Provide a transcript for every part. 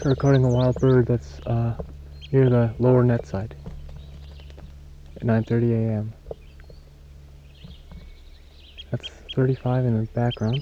Start recording a wild bird that's near the lower net side at 9:30 a.m. That's 35 in the background.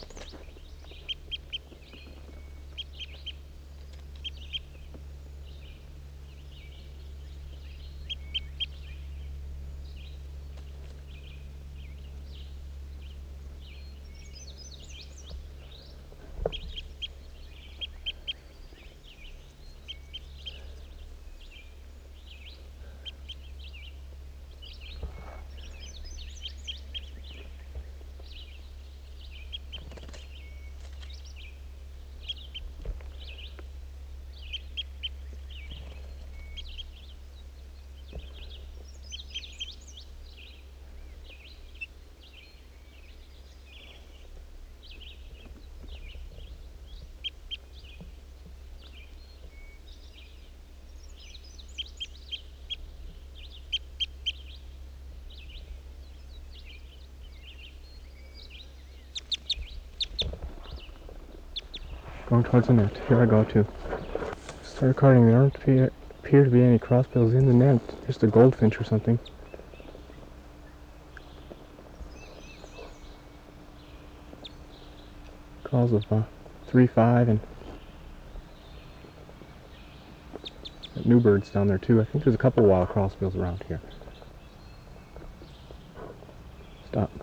Going towards the net. Here I go too. Start recording. There don't appear to be any crossbills in the net. Just a goldfinch or something. Calls of 3-5 and new birds down there too. I think there's a couple wild crossbills around here. Stop.